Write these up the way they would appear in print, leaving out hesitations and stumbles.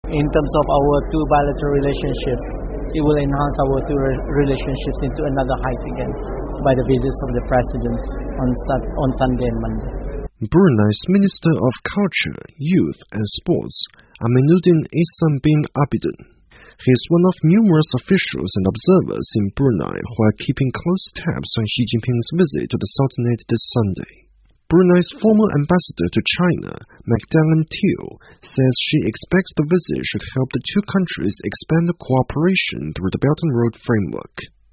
In terms of our two bilateral relationships, it will enhance our two relationships into another height again by the visits of the presidents on Sunday and Monday. Brunei's Minister of Culture, Youth and Sports, Aminuddin Ihsan bin Abidin. He is one of numerous officials and observers in Brunei who are keeping close tabs on Xi Jinping's visit to the Sultanate this Sunday. Brunei's former ambassador to China, Magdalene Teal, says she expects the visit should help the two countries expand cooperation through the Belt and Road framework.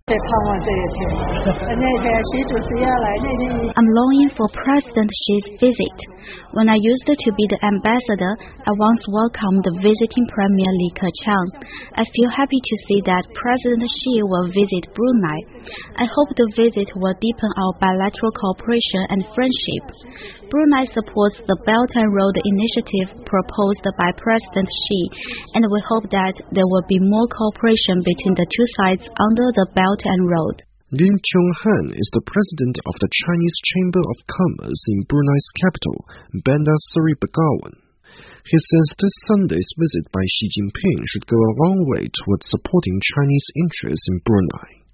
I'm longing for President Xi's visit. When I used to be the ambassador, I once welcomed the visiting Premier Li Keqiang. I feel happy to see that President Xi will visit Brunei. I hope the visit will deepen our bilateral cooperation and friendship. Brunei supports the Belt and Road initiative proposed by President Xi, and we hope that there will be more cooperation between the two sides under the Belt and Road. Lin Chonghan is the president of the Chinese Chamber of Commerce in Brunei's capital, Bandar Seri Begawan. He says this Sunday's visit by Xi Jinping should go a long way towards supporting Chinese interests in Brunei.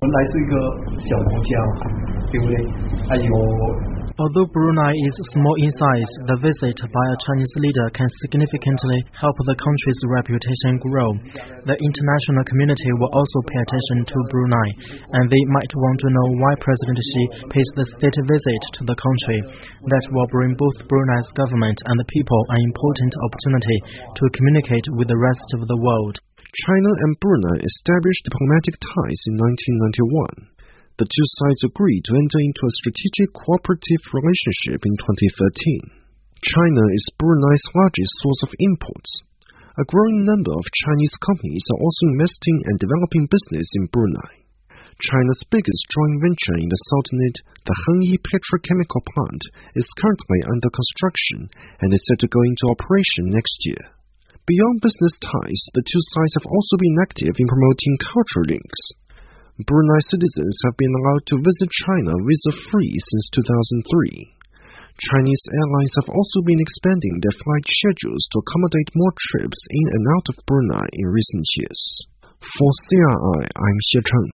Although Brunei is small in size, the visit by a Chinese leader can significantly help the country's reputation grow. The international community will also pay attention to Brunei, and they might want to know why President Xi pays the state visit to the country. That will bring both Brunei's government and the people an important opportunity to communicate with the rest of the world. China and Brunei established diplomatic ties in 1991. The two sides agreed to enter into a strategic cooperative relationship in 2013. China is Brunei's largest source of imports. A growing number of Chinese companies are also investing and developing business in Brunei. China's biggest joint venture in the Sultanate, the Hengyi Petrochemical Plant, is currently under construction and is set to go into operation next year. Beyond business ties, the two sides have also been active in promoting cultural links. Brunei citizens have been allowed to visit China visa-free since 2003. Chinese airlines have also been expanding their flight schedules to accommodate more trips in and out of Brunei in recent years. For CRI, I'm Xie Cheng.